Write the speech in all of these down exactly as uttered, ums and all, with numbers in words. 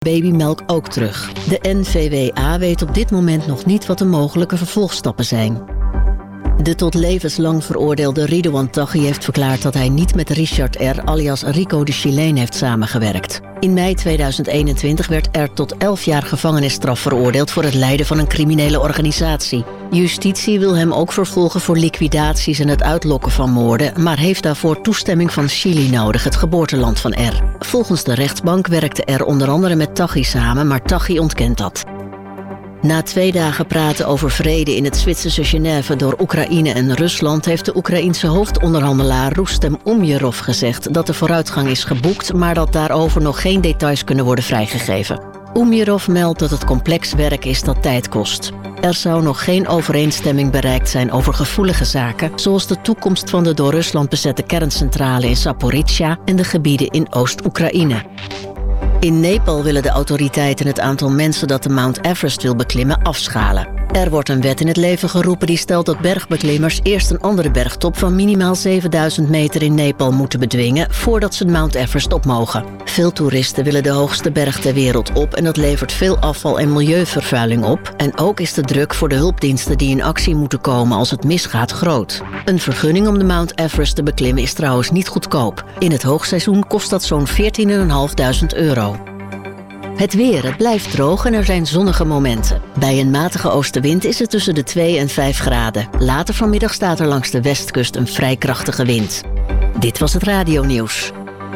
babymelk ook terug. De N V W A weet op dit moment nog niet wat de mogelijke vervolgstappen zijn. De tot levenslang veroordeelde Ridouan Taghi heeft verklaard dat hij niet met Richard R. alias Rico de Chileen heeft samengewerkt. In mei tweeduizend eenentwintig werd R. tot elf jaar gevangenisstraf veroordeeld voor het leiden van een criminele organisatie. Justitie wil hem ook vervolgen voor liquidaties en het uitlokken van moorden, maar heeft daarvoor toestemming van Chili nodig, het geboorteland van R. Volgens de rechtbank werkte R. onder andere met Taghi samen, maar Taghi ontkent dat. Na twee dagen praten over vrede in het Zwitserse Genève door Oekraïne en Rusland heeft de Oekraïense hoofdonderhandelaar Rustem Umerov gezegd dat de vooruitgang is geboekt, maar dat daarover nog geen details kunnen worden vrijgegeven. Umerov meldt dat het complex werk is dat tijd kost. Er zou nog geen overeenstemming bereikt zijn over gevoelige zaken, zoals de toekomst van de door Rusland bezette kerncentrale in Zaporizhzhia en de gebieden in Oost-Oekraïne. In Nepal willen de autoriteiten het aantal mensen dat de Mount Everest wil beklimmen afschalen. Er wordt een wet in het leven geroepen die stelt dat bergbeklimmers eerst een andere bergtop van minimaal zevenduizend meter in Nepal moeten bedwingen voordat ze de Mount Everest op mogen. Veel toeristen willen de hoogste berg ter wereld op en dat levert veel afval en milieuvervuiling op. En ook is de druk voor de hulpdiensten die in actie moeten komen als het misgaat groot. Een vergunning om de Mount Everest te beklimmen is trouwens niet goedkoop. In het hoogseizoen kost dat zo'n veertienduizend vijfhonderd euro. Het weer, het blijft droog en er zijn zonnige momenten. Bij een matige oostenwind is het tussen de twee en vijf graden. Later vanmiddag staat er langs de westkust een vrij krachtige wind. Dit was het radionieuws.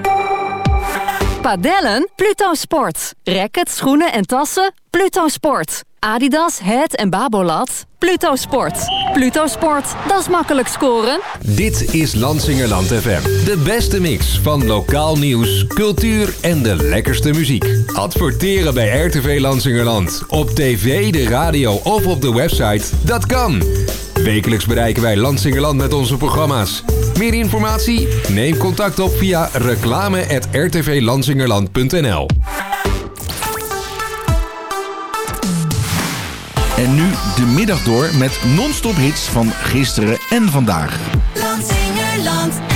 Padellen? Pluto Sport. Rackets, schoenen en tassen? Pluto Sport. Adidas, Head en Babolat? Pluto Sport. Pluto Sport, dat is makkelijk scoren. Dit is Lansingerland F M. De beste mix van lokaal nieuws, cultuur en de lekkerste muziek. Adverteren bij R T V Lansingerland. Op tv, de radio of op de website. Dat kan. Wekelijks bereiken wij Lansingerland met onze programma's. Meer informatie? Neem contact op via reclame at r t v lansingerland punt n l. En nu de middag door met non-stop hits van gisteren en vandaag. Lansingerland F M.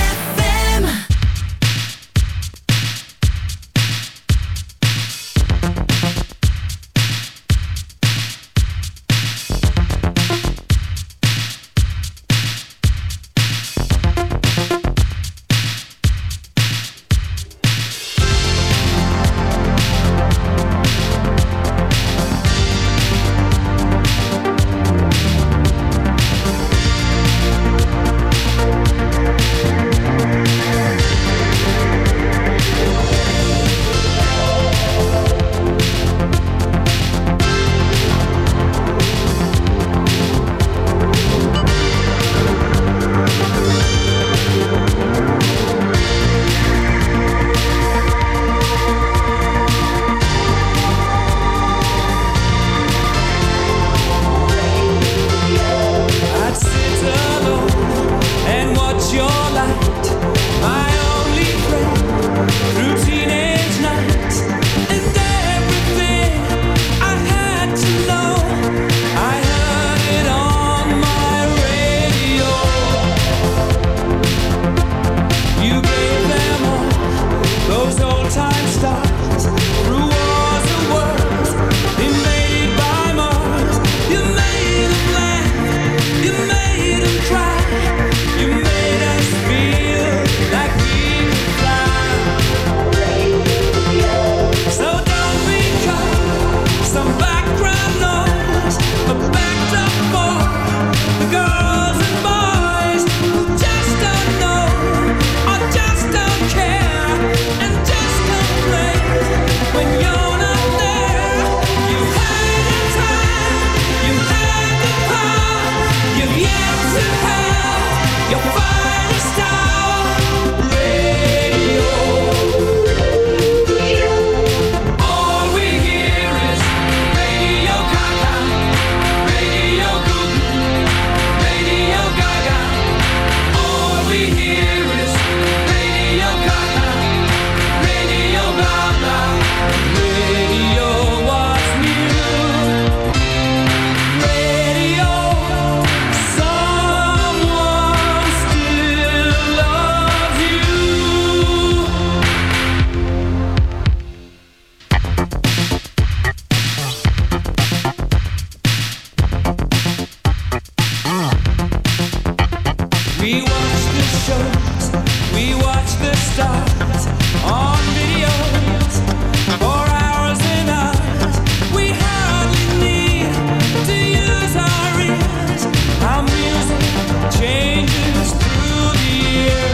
stars on videos for hours and hours. We hardly need to use our ears. Our music changes through the year.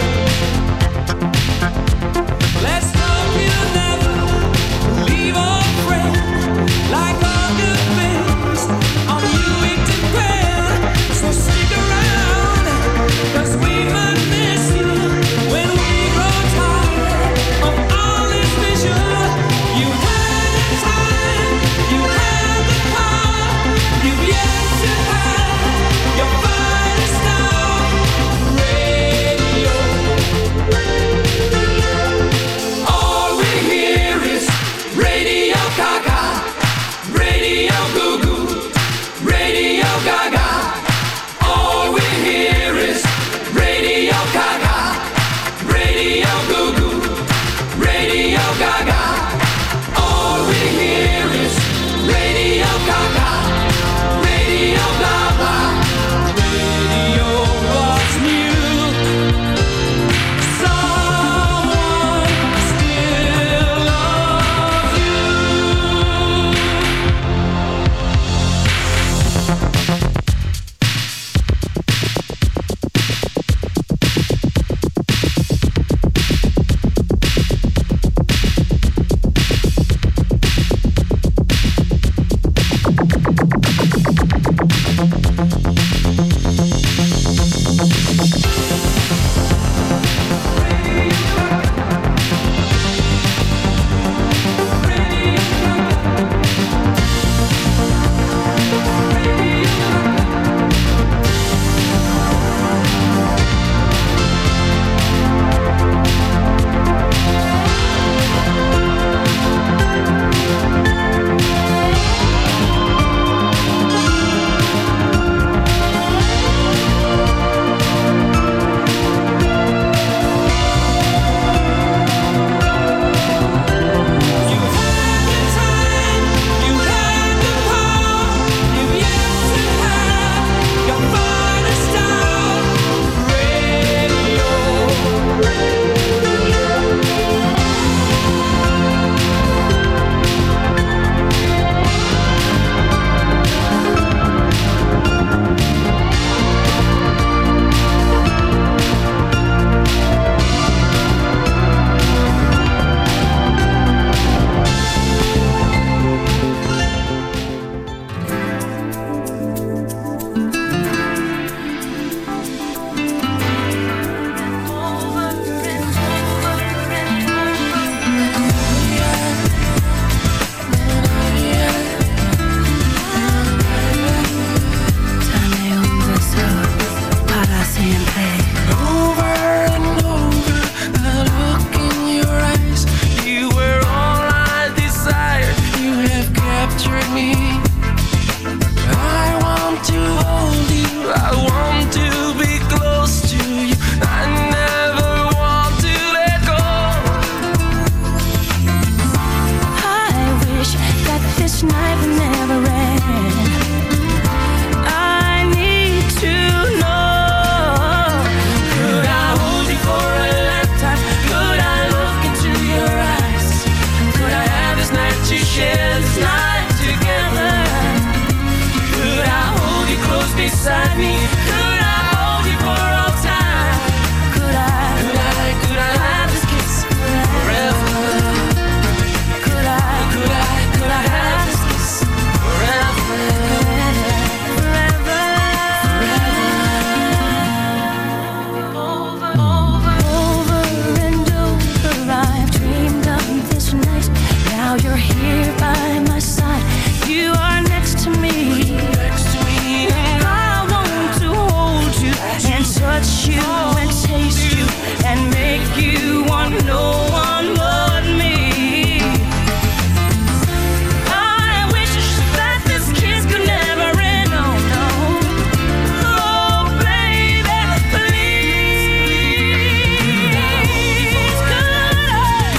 Let's hope you'll never leave a friend. Like all good things, on you it depends. So stick around, 'cause we might miss you when we grow tired of all this vision. You had the time, you had the power, you've yet to have your finest hour. Radio, all we hear is Radio Gaga, Radio Goo Goo, Radio Gaga. All we hear is Radio Gaga, Radio Goo Goo, Radio Gaga. All we hear is Radio Gaga, Radio Gaga. Radio was new. Someone still loves you.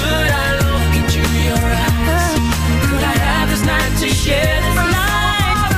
Share this night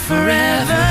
forever.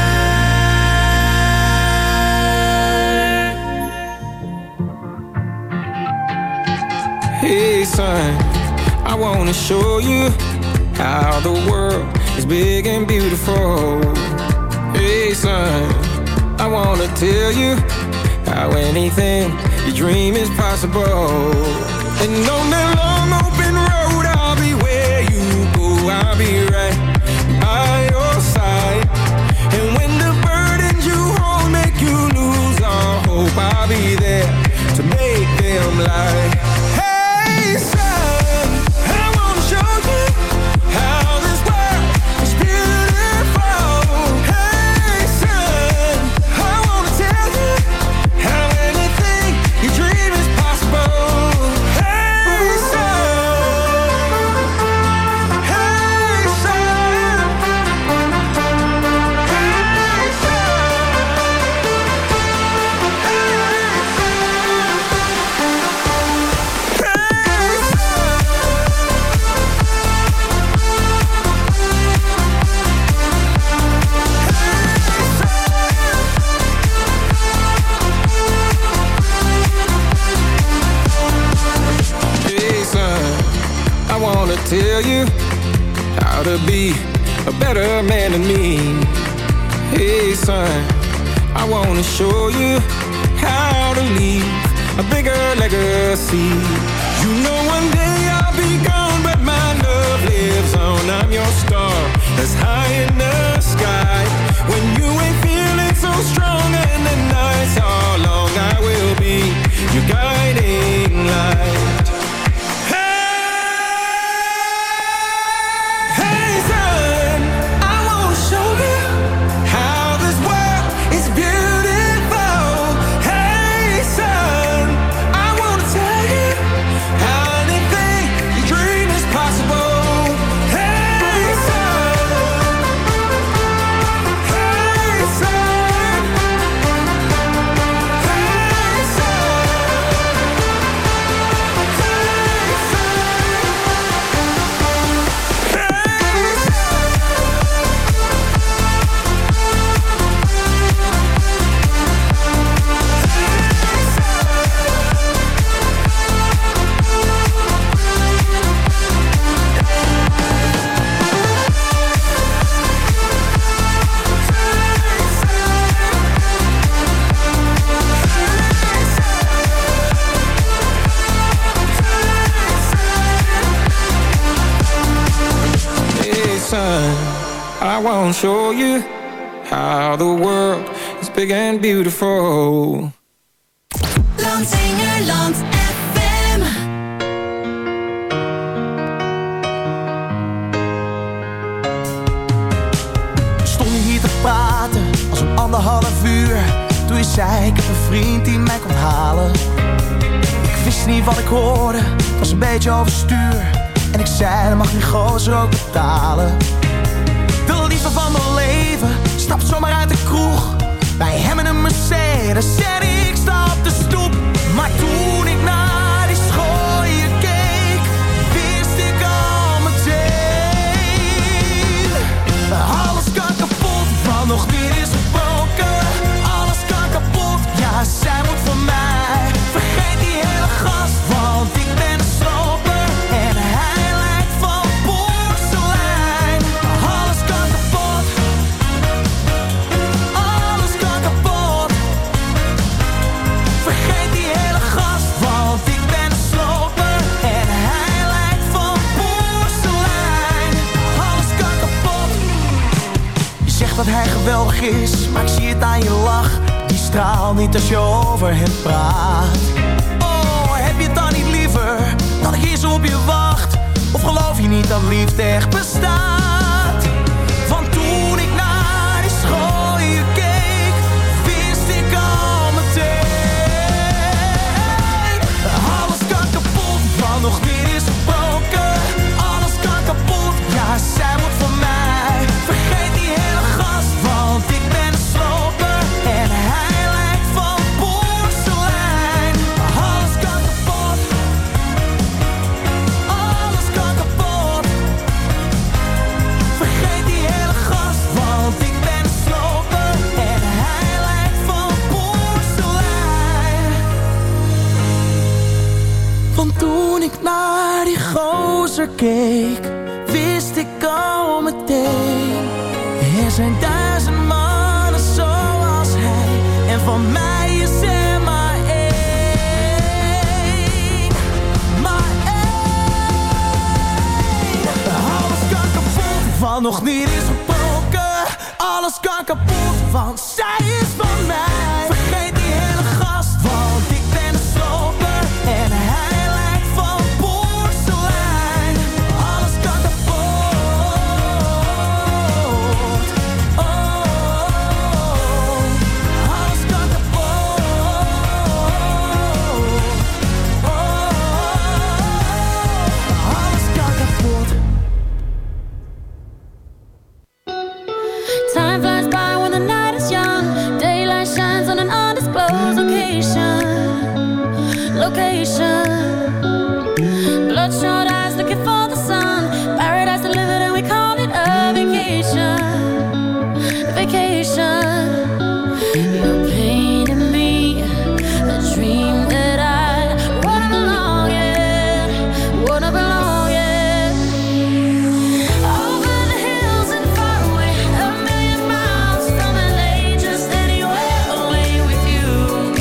Hey son, I wanna show you how the world is big and beautiful. Hey son, I wanna tell you how anything you dream is possible. And on that long open road, I'll be where you go, I'll be right by your side. And when the burdens you hold make you lose all hope, I'll be there to make them lie. Hey son, I wanna show you how this world is beautiful. Hey son, I wanna tell you how anything you dream is possible. Hey son, hey son, hey I wanna tell you how to be a better man than me. Hey son, I wanna show you how to leave a bigger legacy. You know one day I'll be gone, but my love lives on. I'm your star that's high in the sky. When you ain't feeling so strong and the nights are long, I will be your guiding light. I won't show you how the world is big and beautiful. Landsingerland F M. We stonden hier te praten als een anderhalf uur. Toen je zei, ik heb een vriend die mij komt halen. Ik wist niet wat ik hoorde, het was een beetje overstuur. En ik zei, dan mag die gozer ook betalen. De liefde van mijn leven stapt zomaar uit de kroeg. Bij hem in een Mercedes en ik sta op de stoep. Maar toen ik naar die schooien keek, wist ik al meteen. Alles kan kapot, want nog dit is gebroken. Alles kan kapot, ja zij moet van mij. Vergeet die hele gast, want ik ben een sloper. En hij lijkt van porselein. Alles kan kapot. Alles kan kapot. Vergeet die hele gast, want ik ben een sloper. En hij lijkt van porselein. Alles kan kapot. Je zegt dat hij geweldig is, maar ik zie het aan je lach. Die straalt niet als je over hem praat. Oh, heb je het dan niet liever dat ik hier zo op je wacht? Of geloof je niet dat liefde echt bestaat? Want toen ik naar die schooien keek, wist ik al meteen. Alles kan kapot, want nog dit is gebroken. Alles kan kapot, ja zij moet van mij. Vergeet die hele gast, want ik ben een sloper. En hij lijkt van porselein. Alles kan kapot. Alles kan kapot. keek, wist ik al meteen. Er zijn duizend mannen zoals hij, en van mij is er maar één. Maar één. Alles kan kapot, wat nog niet is gebroken. Alles kan kapot, want zij is van mij. Vergeet die hele gast, want ik ben een sloper en hij lijkt van porselein. Alles kan kapot. Oh, alles kan kapot. Oh, alles kan kapot. Time flies by when the night is young. Daylight shines on an undisclosed location. Location. Bloodshot eyes looking for the sun. Paradise delivered and we call it a vacation. Vacation. You're painting me a dream that I wanna belong in. Wanna belong in. Over the hills and far away, a million miles from L A, just anywhere away with you.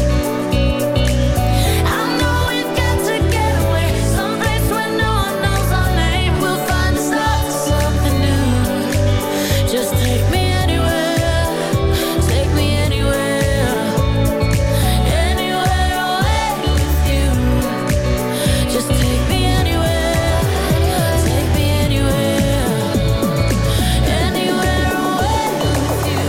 I know we've got to get away, someplace where no one knows our name. We'll find the start to something new. Just take me anywhere, take me anywhere, anywhere away with you. Just take me anywhere, take me anywhere, anywhere away with you.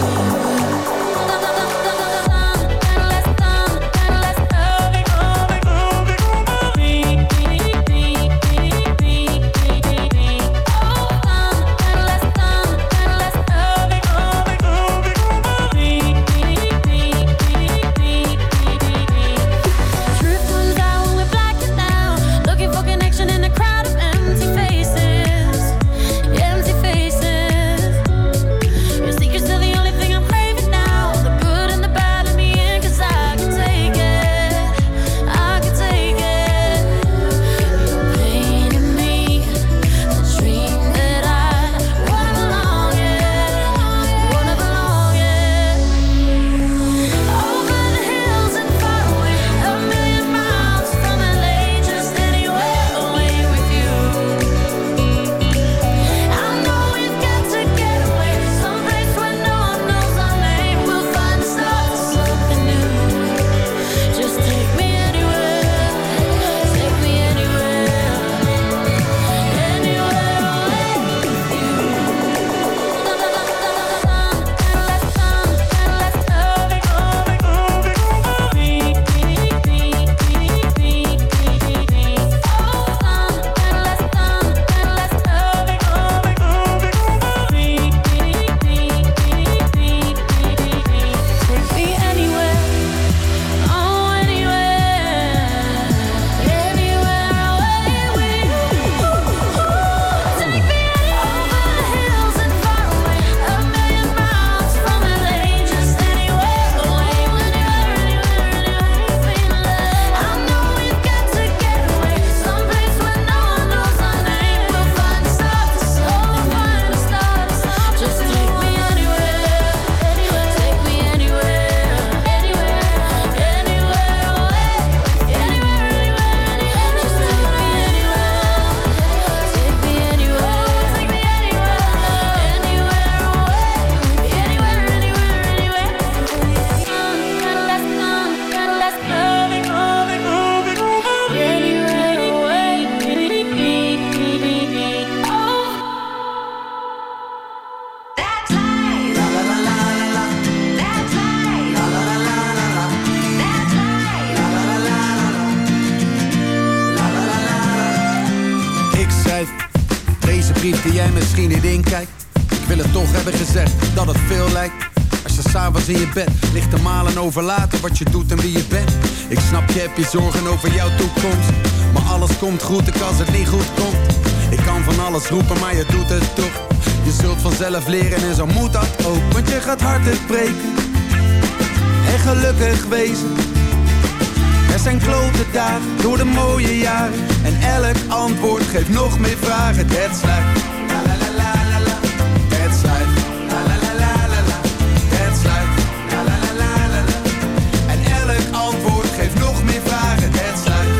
Truth comes out when we're blacking out, looking for connection in a crowd of empty faces, empty faces. Your secret's still the only thing I'm craving now, the good and the bad in me in, 'cause I can take it, I can take it. You're painting me a dream that I wanna belong in, wanna belong in. Over the hills and far away, a million miles from L A, just anywhere away with you. I know we've got to get away, someplace where no one knows our name. We'll find the start to something new. Just take me anywhere, take me anywhere, anywhere away with you. Take me anywhere, oh anywhere, anywhere away with you. Take me over the hills and far away, a million miles from L A, just anywhere away, anywhere, anywhere, anywhere. I know we've got to get away, someplace where no one knows our name. We'll find the start to something, find the start to something. Just take me anywhere, anywhere, take me anywhere, anywhere, anywhere away, anywhere, anywhere, anywhere. Just take me anywhere, take me anywhere, take me anywhere, anywhere away, anywhere, anywhere, anywhere. Kinda less fun, kinda less loving, loving, loving, anywhere away. Oh. That's life. La la la la la. That's life. La la la la la. That's life. La la la la la. La la la la la. Ik schrijf deze brief die jij misschien niet inkijkt. Ik wil het toch hebben gezegd dat het veel lijkt. Als je s'avonds in je bed ligt te malen over later wat je doet en wie je bent. Ik snap je hebt je zorgen over jouw toekomst, maar alles komt goed ook als het niet goed komt. Ik kan van alles roepen maar je doet het toch. Je zult vanzelf leren en zo moet dat ook. Want je gaat hard het breken en gelukkig wezen. Er zijn klote dagen door de mooie jaren. En elk antwoord geeft nog meer vragen. That's life. La la la la la la. That's life. La la la la la la. That's life. La la la la la la. En elk antwoord geeft nog meer vragen. That's life.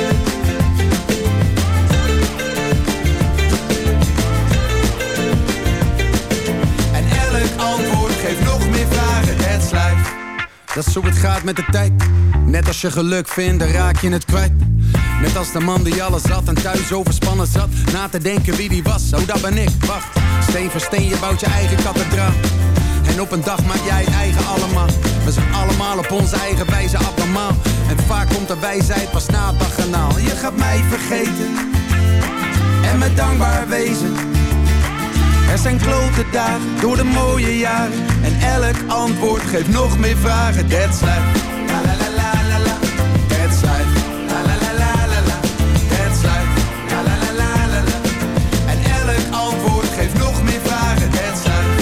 En elk antwoord geeft nog meer vragen. That's life. Dat is hoe het gaat met de tijd. Net als je geluk vindt, dan raak je het kwijt. Net als de man die alles had en thuis overspannen zat. Na te denken wie die was, oh dat ben ik. Wacht, steen voor steen, je bouwt je eigen kathedraal. En op een dag maak jij het eigen allemaal. We zijn allemaal op onze eigen wijze abnormaal. En vaak komt de wijsheid pas na het baganaal. Je gaat mij vergeten en me dankbaar wezen. Er zijn klote dagen door de mooie jaren. En elk antwoord geeft nog meer vragen. That's life. La la la la la la. That's life. La la la la la la. That's life. La la la la la la. En elk antwoord geeft nog meer vragen. That's life.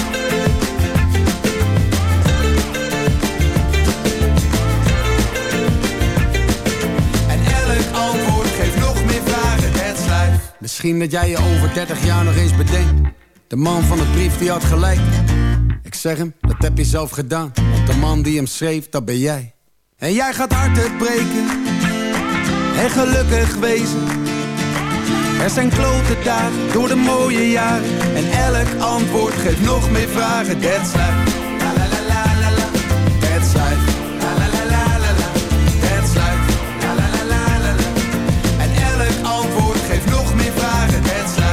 En elk antwoord geeft nog meer vragen. That's life. Misschien dat jij je over dertig jaar nog eens bedenkt. De man van de brief die had gelijk. Ik zeg hem, dat heb je zelf gedaan. Want de man die hem schreef, dat ben jij. En jij gaat harten breken en gelukkig wezen. Er zijn klote dagen door de mooie jaren. En elk antwoord geeft nog meer vragen. That's life. La la la la la la. That's life. La la la la la la. That's life. La la la la la la. En elk antwoord geeft nog meer vragen. That's life.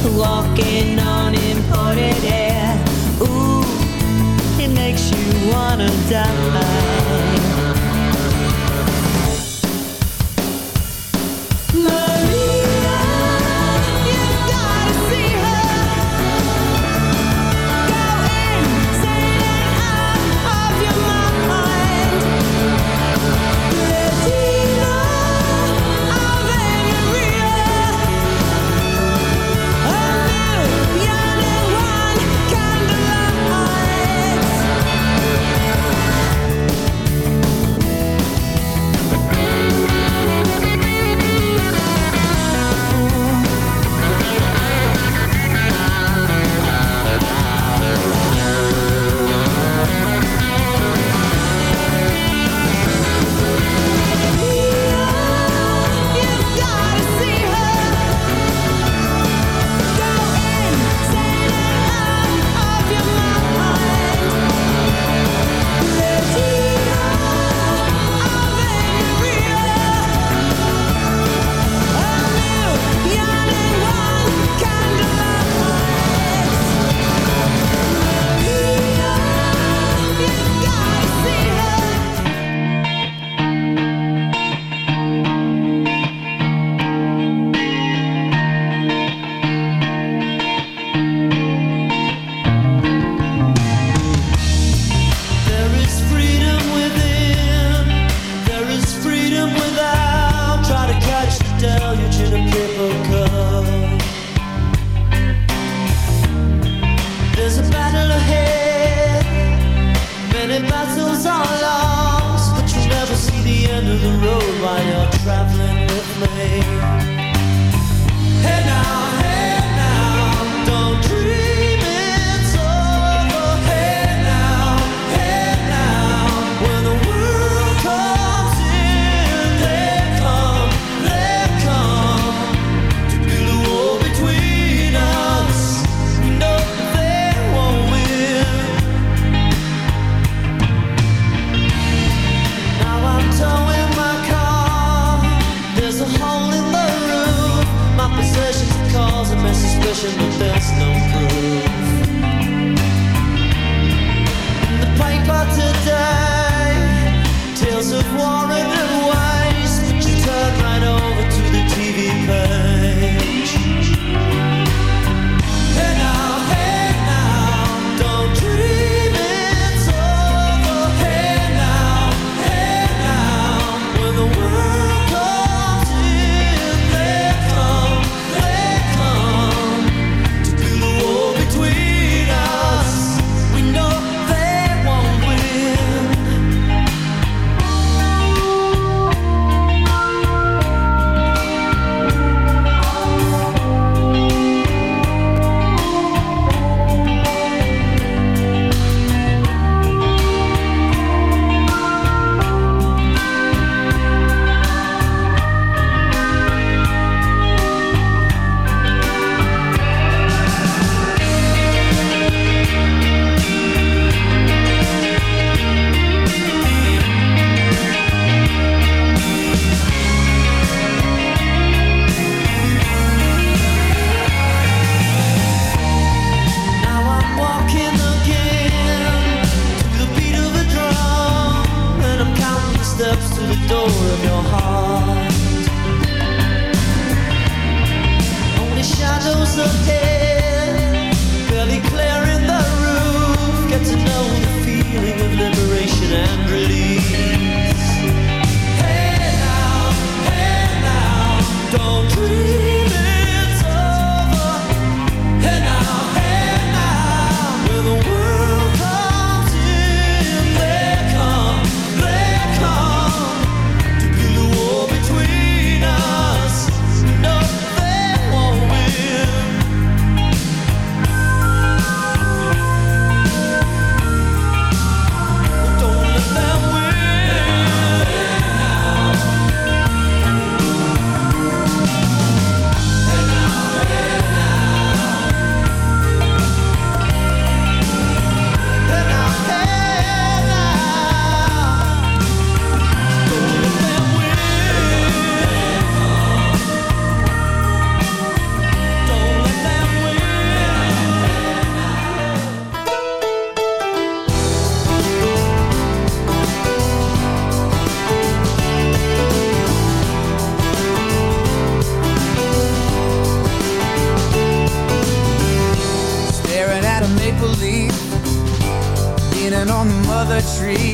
walking on imported air. Ooh, it makes you wanna die.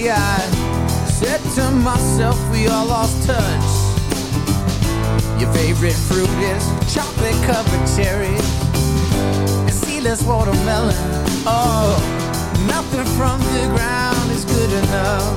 see, I said to myself, we all lost touch. Your favorite fruit is chocolate covered cherries and seedless watermelon. Oh, nothing from the ground is good enough.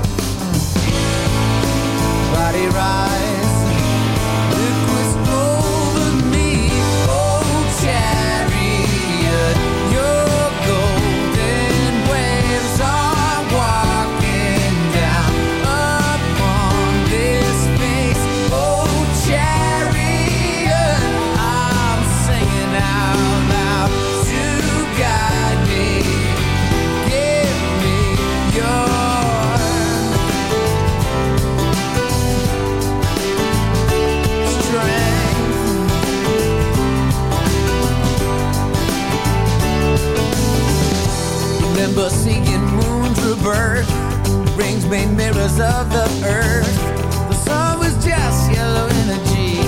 Body rise, liquids over me. Oh, chariot, your golden waves are walking down upon this face. Oh, chariot, I'm singing out loud to guide me. Give me your remember seeing moons rebirth, rings made mirrors of the earth. The sun was just yellow energy.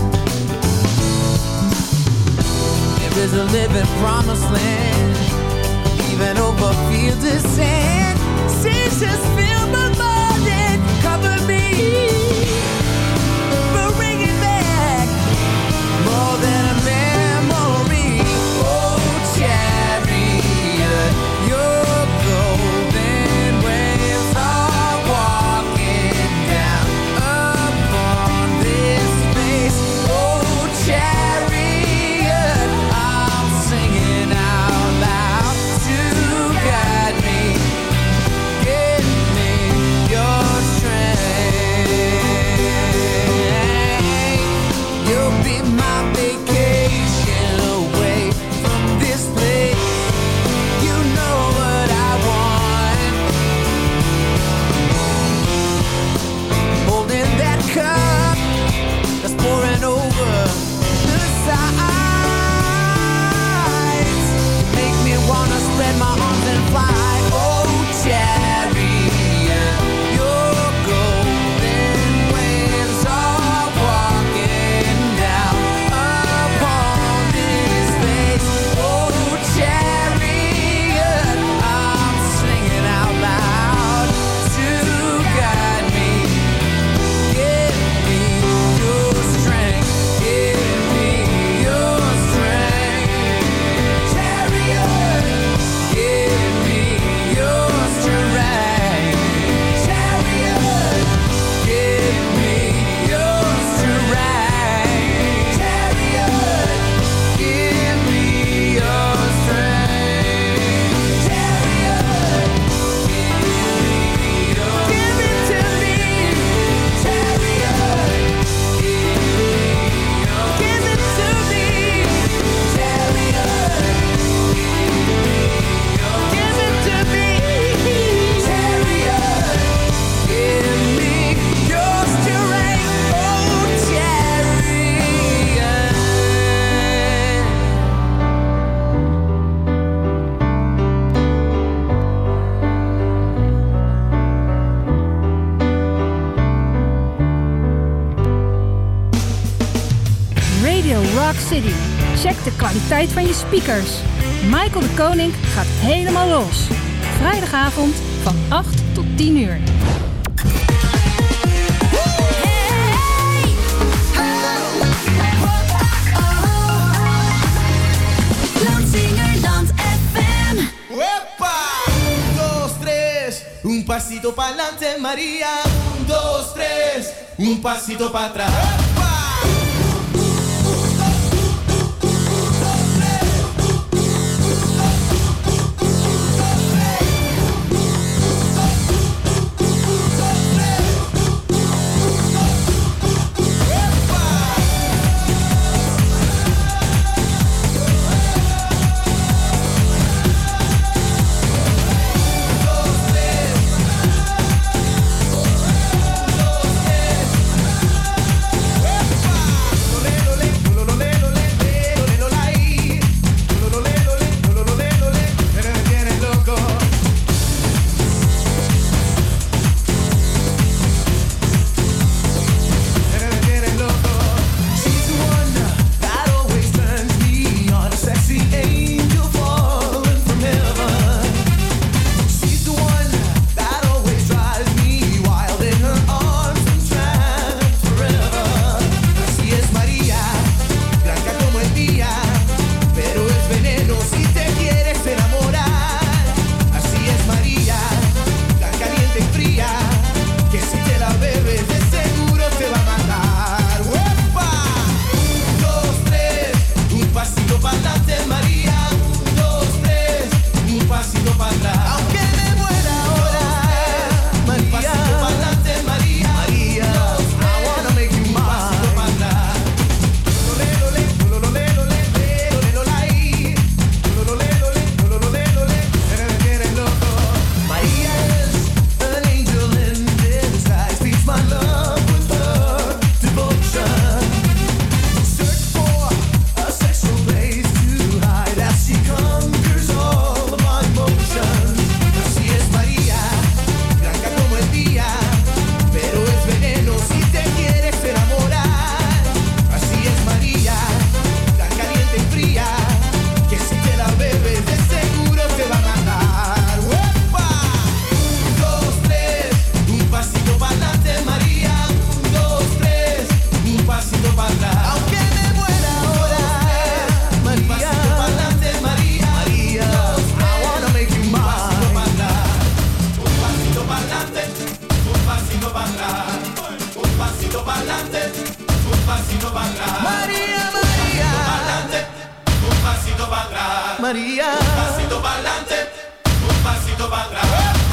There is a living promised land, even over fields of sand. Seas just fill my mind and cover me. But bring it back, more than a memory. Oh, chariot, your golden waves are walking down upon this face. Oh, chariot, I'm singing out loud to guide me. Give me your strength. You'll be my vacation away from this place. You know what I want. Holding that cup that's pouring over the sides. Make me wanna spread my arms and fly. Oh, chariot, your golden waves are walking down upon this face. Oh, chariot, I'm singing out loud to guide me. Give me your strength. Give me your strength. Chariot, give me your strength. Chariot, give me your strength. Chariot, give me your strength. Chariot, give it to me. Chariot, give it to me. Chariot, give it to me. Chariot, give me your strength. Oh, chariot. Radio Rock City. Check de kwaliteit van je speakers. Michael de Koning gaat helemaal los. Vrijdagavond van acht tot tien uur. Lansingerland F M. ¡Epa! Un, dos, tres, un pasito pa'lante, María. Un, dos, tres, un pasito para atrás. pasito pa'lante, un pasito para atrás. María, María. Un pasito para atrás. María. Un pasito pa'lante, un pasito para atrás.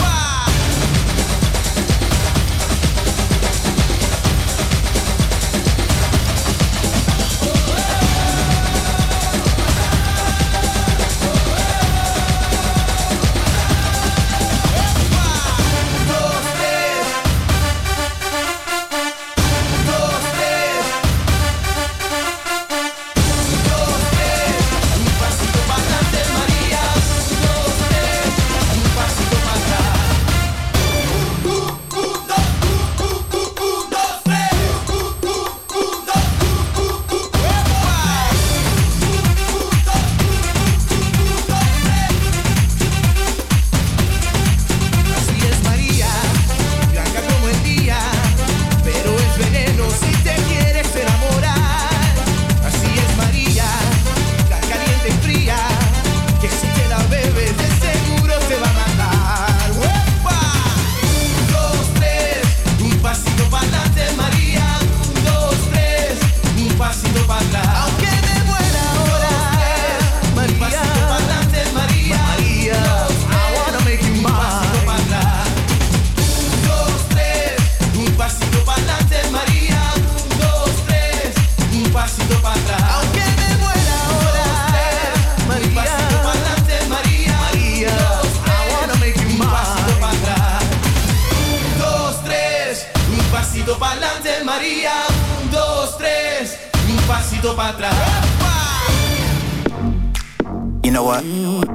You know what?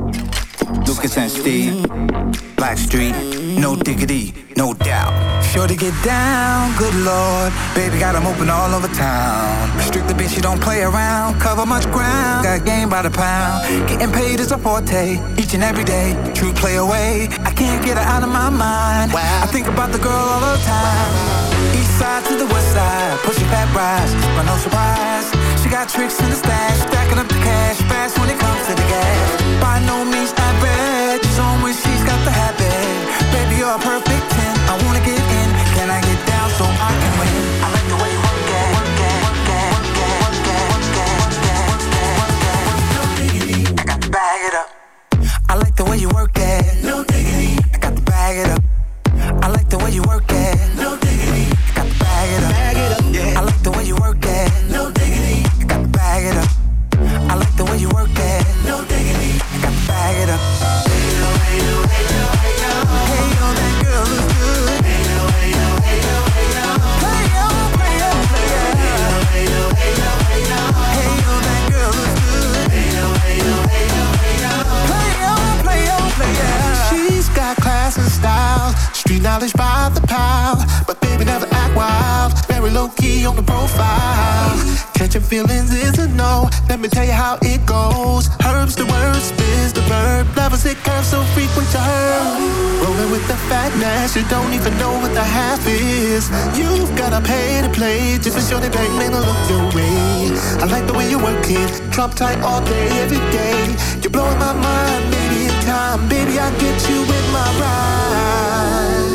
Lucas and Steve, Blackstreet, no diggity, no doubt. Sure to get down, good lord. Baby got 'em open all over town. Strictly bitch, you don't play around. Cover much ground, got game by the pound. Getting paid is a forte, each and every day. True play away, I can't get her out of my mind. Wow. I think about the girl all the time. East side to the west side, pushing fat rides, but no surprise. She got tricks in the stash, stacking up the cash, fast when it comes to the gas. By no means average, she's on when she's got the habit. Baby, you're a perfect ten, I wanna get in. Can I get down so I can win? I like the way you work it, work it, work it, work it, work it, work it, work it, work it, work it. I got to bag it up. I like the way you work it. No diggity. I got to bag it up. I like the way you work it. No diggity. I got to bag it up. Bag it up. Yeah. I like the way you work it. No diggity. I got to bag it up. I like the way you work it. No diggity. I got to bag it up. Hey yo, hey yo, hey yo, hey yo. Hey yo, that girl looks good. Hey yo, hey yo, hey yo, hey yo. Play yo, play yo, play yo. Hey yo, hey yo, hey yo, hey yo. Hey yo, that girl looks good. Hey yo, hey yo, hey yo, hey yo. Play yo, play yo, play yo. She's got class and style, street knowledge by the pound. But baby never act wild, very low key on the profile. Catching feelings is a no, let me tell you how it goes. Herbs the word, spins the verb, levels it curves so frequent to her. Rolling with the fatness, you don't even know what the half is. You've gotta pay to play, just to show the bank man to look your way. I like the way you work it, drop tight all day, every day. You're blowing my mind, baby in time, baby I get you in my ride.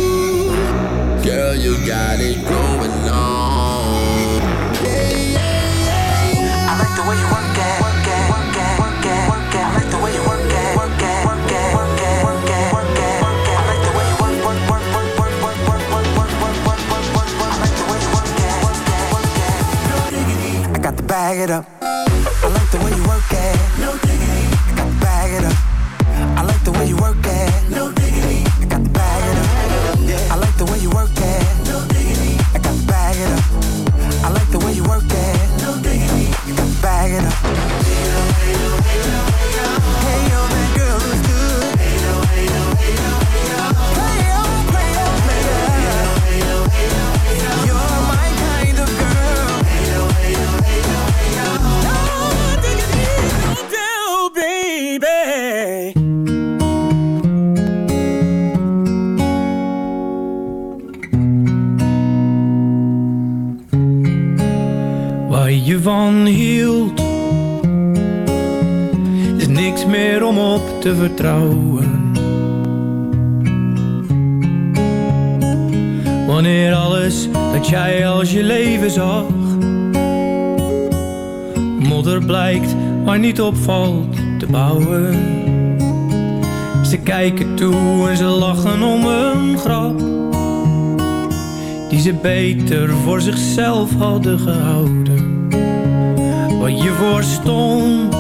Girl, you got it going on. Yeah, yeah, yeah. I like the way you work it, work it, work it, work it, work it. I like the way you work it, work it, work it, work it, work it, work it, work it. I like the way you work, work, work, work, work, work, work, work, work, work, work, work, work. I like the way you work it, work it, work it. No diggity. I got to bag it up. I like the way you work it. No diggity. I got to bag it up. I like the way you work it. No diggity. I got to bag it up. I like the way you work it. No diggity. I got to bag it up. I like the way you work it. No diggity. I got to bag it up. Hey yo, hey yo, hey yo, hey yo. Hey yo, that girl looks good. Hey yo, hey yo, hey yo, hey yo. Play yo, play yo, play yo. Hey yo, hey yo, hey yo. You're my kind of girl. Hey yo, hey yo, hey yo, hey yo. No diggity, no doubt, baby. Waar je van hield, is niks meer om op te vertrouwen. Wanneer alles dat jij als je leven zag modder blijkt, maar niet opvalt te bouwen. Ze kijken toe en ze lachen om een grap die ze beter voor zichzelf hadden gehouden. Wat je voor stond,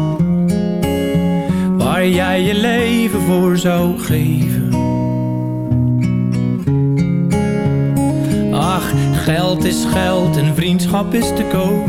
waar jij je leven voor zou geven. Ach, geld is geld en vriendschap is te koop.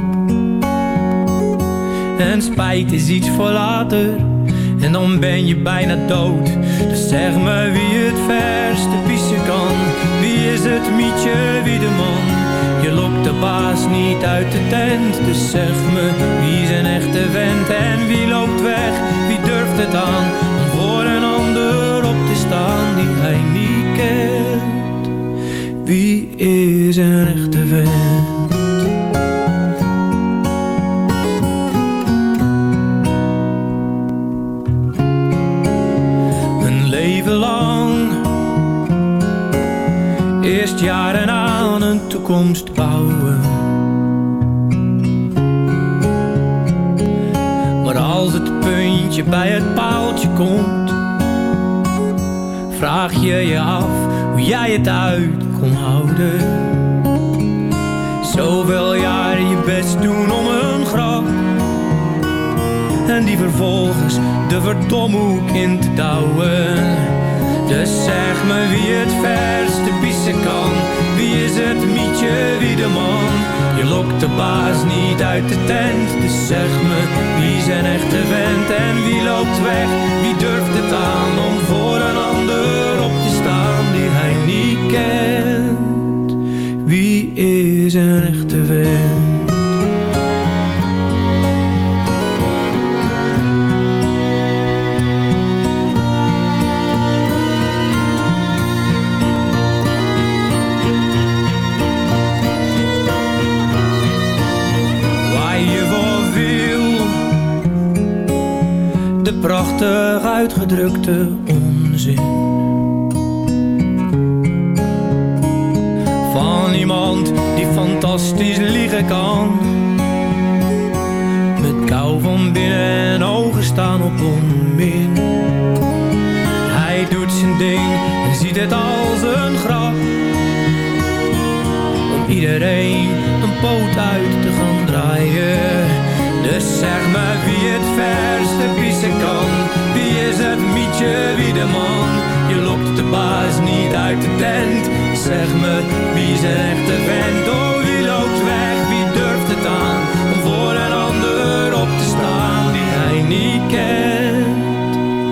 En spijt is iets voor later, en dan ben je bijna dood. Dus zeg me wie het verste pissen kan. Wie is het mietje, wie de man? Je lokt de baas niet uit de tent. Dus zeg me wie is een echte vent. En wie loopt weg, wie durft het aan om voor een ander op te staan die hij niet kent. Wie is een echte vent? Eerst jaren aan een toekomst bouwen. Maar als het puntje bij het paaltje komt, vraag je je af hoe jij het uit kon houden. Zoveel jaren je best doen om een grap, en die vervolgens de verdomhoek in te douwen. Dus zeg me wie het verste pissen kan. Wie is het mietje, wie de man? Je lokt de baas niet uit de tent. Dus zeg me wie is een echte vent. En wie loopt weg, wie durft het aan om voor een ander op te staan die hij niet kent. Wie is een echte vent? Prachtig uitgedrukte onzin van iemand die fantastisch liegen kan, met kou van binnen en ogen staan op onmin. Hij doet zijn ding en ziet het als een grap, om iedereen een poot uit te gaan draaien. Dus zeg me wie het verste pissen kan. Wie is het mietje, wie de man? Je lokt de baas niet uit de tent. Zeg me wie is een echte vent? Oh, wie loopt weg, wie durft het aan om voor een ander op te staan die hij niet kent?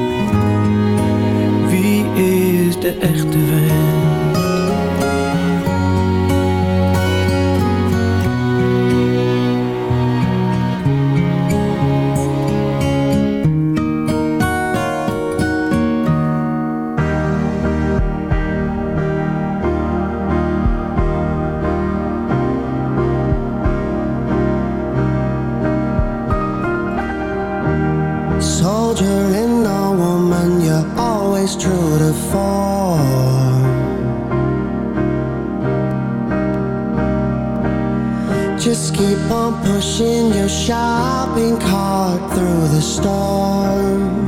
Wie is de echte vent? True to form, just keep on pushing your shopping cart through the storm.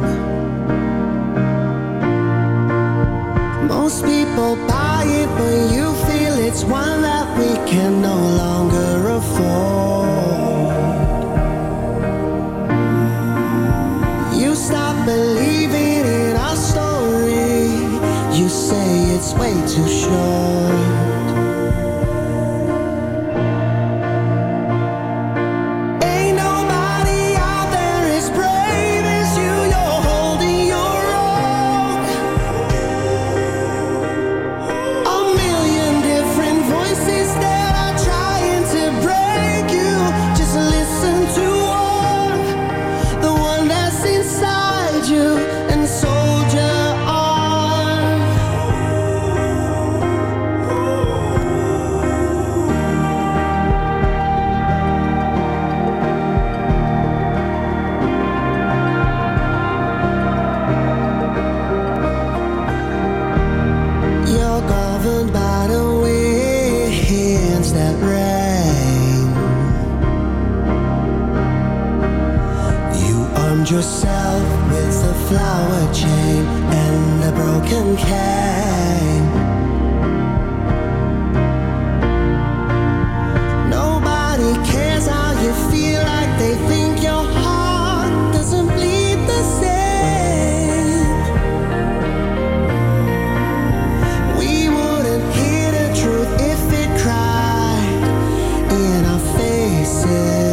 Most people buy it, but you feel it's one that we can no longer afford. You stop believing in our story, you say it's way too short. Ain't nobody out there as brave as you, you're holding your own. A million different voices that are trying Find yourself with a flower chain and a broken cane. Nobody cares how you feel, like they think your heart doesn't bleed the same. We wouldn't hear the truth if it cried in our faces.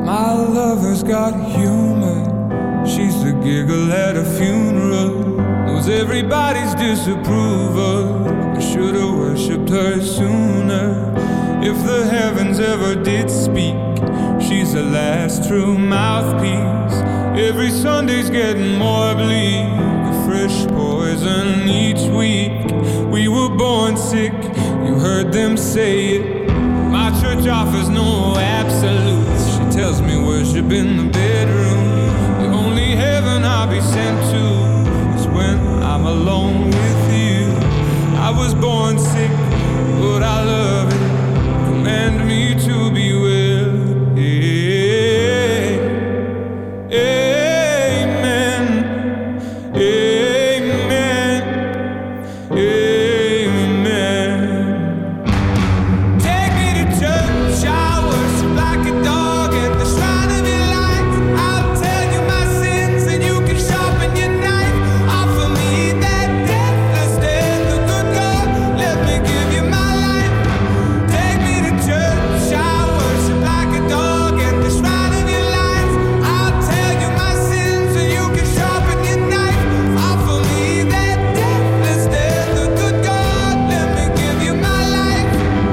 got humor. She's the giggle at a funeral, the was everybody's disapproval. I should've worshipped her sooner. If the heavens ever did speak, she's the last true mouthpiece. Every Sunday's getting more bleak, a fresh poison each week. We were born sick, you heard them say it. My church offers no absolutes. She tells me worship in the bedroom. The only heaven I'll be sent to is when I'm alone with you. I was born sick, but I love it. Command me to be well. Amen. Amen. Amen. Take me to church, I worship like a dog at the shrine of your light. I'll tell you my sins and you can sharpen your knife. Offer me that deathless death, the good God, let me give you my life. Take me to church, I worship like a dog at the shrine of your light. I'll tell you my sins and you can sharpen your knife. Offer me that deathless death, the good God, let me give you my life.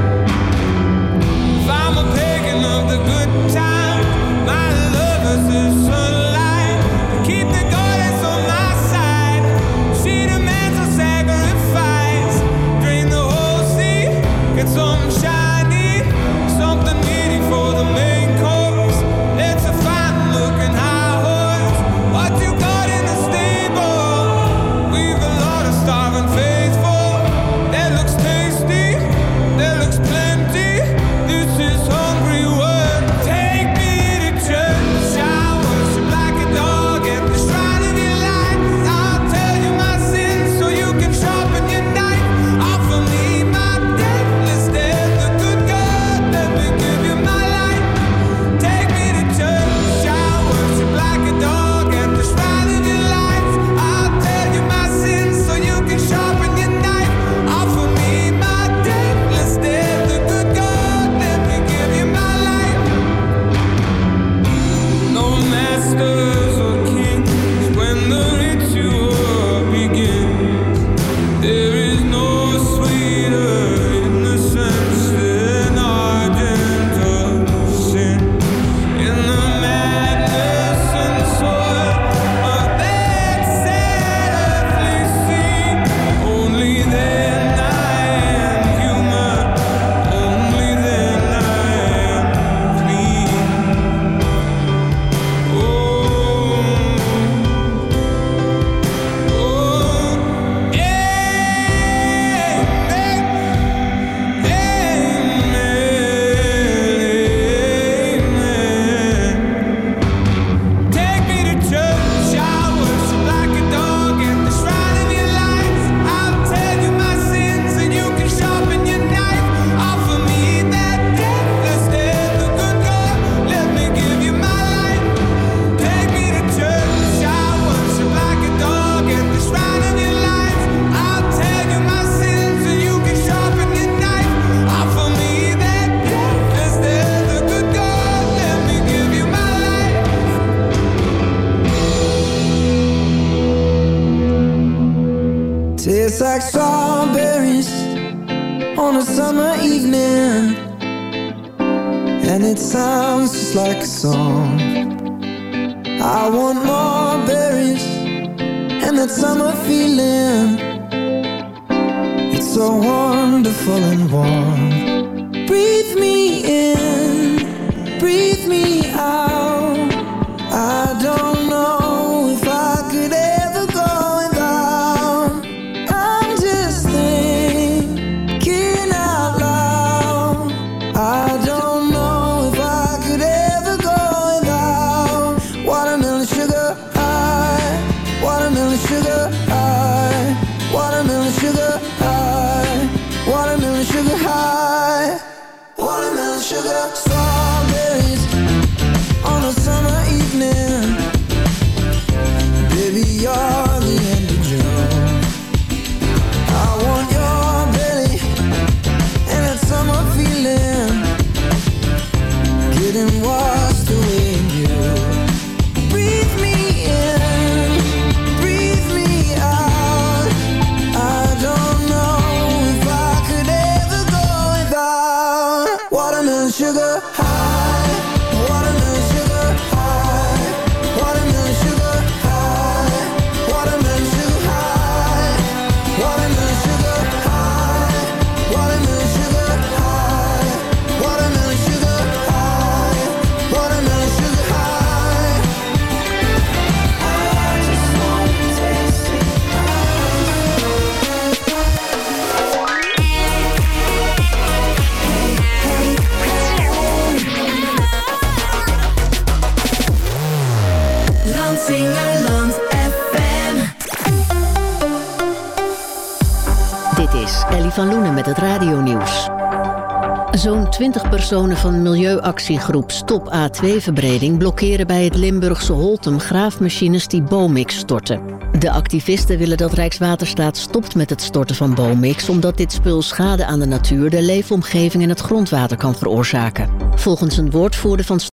If I'm a pagan of the good time, my lover's the sunlight. Keep the goddess on my side. She demands a sacrifice. Drain the whole sea, get something shiny, something meaty for the main course. It's a fine looking high horse. What you got in the stable? We've a lot of starving faithful. That looks tasty, that looks plenty. This is hungry work. Take me to church, I worship like a dog at the shrine of your light. I'll tell you my sins so you can sharpen your knife. Offer me my deathless death, the good God, let me give you my life. Take me to church, I worship like a dog at the shrine of your light. I'll tell you my sins so you can sharpen your knife. Offer me my deathless death, the good God, let me give you my life. No masters or kings when the ritual begins. There is no sweeter innocence than ardent of sin. In the madness and soil of that sad earthly scene, only then I am human, only then I am clean. Oh, oh, amen. Take me to church, I worship like a dog at the shrine of your light. I'll tell you my sins and you can sharpen your knife. Offer me that deathless death, the good God, let me give you my life. Take me to church, I worship like a dog at the shrine of your light. I'll tell you my sins and you can sharpen your knife. Offer me that deathless death, the good God, let me give you my life. Tastes like strawberries on a summer evening, and it sounds just like a song. I want more berries and that summer feeling. It's so wonderful and warm. Breathe me in, breathe me out. I don't know if I could ever go without. I'm just thinking out loud. I don't know if I could ever go without. Watermelon sugar high, watermelon sugar high, watermelon sugar high, watermelon sugar high, watermelon sugar. Strawberries Lansingerland F M. Dit is Ellie van Loenen met het radionieuws. Zo'n twintig personen van milieuactiegroep Stop A twee verbreding blokkeren bij het Limburgse Holtum graafmachines die boomix storten. De activisten willen dat Rijkswaterstaat stopt met het storten van boomix, omdat dit spul schade aan de natuur, de leefomgeving en het grondwater kan veroorzaken. Volgens een woordvoerder van